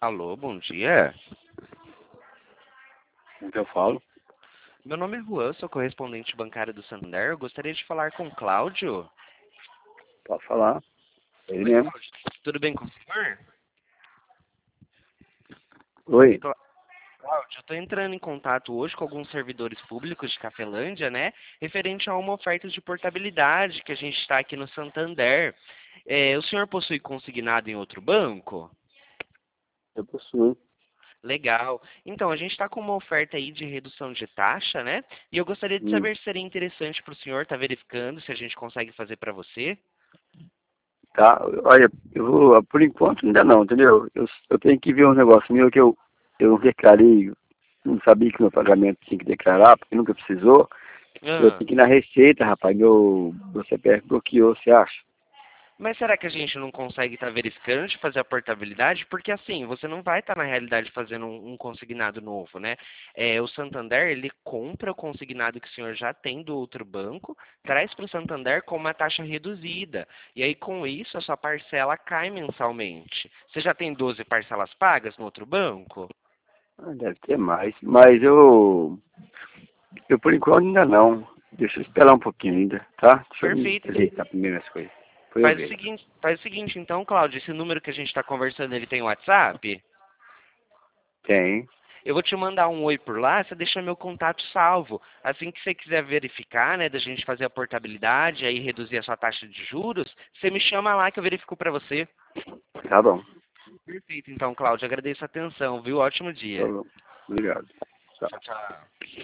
Alô, bom dia. O que eu falo? Meu nome é Juan, sou correspondente bancário do Santander. Eu gostaria de falar com o Cláudio. Pode falar. Ele Oi, mesmo. Cláudio. Tudo bem com o senhor? Oi. Cláudio, eu estou entrando em contato hoje com alguns servidores públicos de Cafelândia, né? Referente a uma oferta de portabilidade que a gente está aqui no Santander. O senhor possui consignado em outro banco? Eu possuo. Legal. Então, a gente está com uma oferta aí de redução de taxa, né? E eu gostaria de Hum. saber se seria interessante para o senhor estar verificando se a gente consegue fazer para você. Tá. Olha, eu vou, por enquanto ainda não, entendeu? Eu tenho que ver um negócio meu que eu não declarei, não sabia que meu pagamento tinha que declarar, porque nunca precisou. Eu Ah. tenho que ir na Receita, rapaz. Meu CPF bloqueou, você acha? Mas será que a gente não consegue estar verificando de fazer a portabilidade? Porque assim, você não vai estar na realidade fazendo um consignado novo, né? O Santander, ele compra o consignado que o senhor já tem do outro banco, traz para o Santander com uma taxa reduzida. E aí, com isso, a sua parcela cai mensalmente. Você já tem 12 parcelas pagas no outro banco? Ah, deve ter mais. Mas eu por enquanto ainda não. Deixa eu esperar um pouquinho ainda, tá? Deixa eu me Perfeito. ajeitar primeiro as coisas. Depois eu vejo. Faz o seguinte então, Cláudio, esse número que a gente está conversando, ele tem WhatsApp? Tem. Eu vou te mandar um oi por lá, você deixa meu contato salvo. Assim que você quiser verificar, né, da gente fazer a portabilidade, aí reduzir a sua taxa de juros, você me chama lá que eu verifico para você. Tá bom. Perfeito, então, Cláudio, agradeço a atenção, viu? Ótimo Tá dia. bom. Obrigado. Tchau. Tchau, tchau.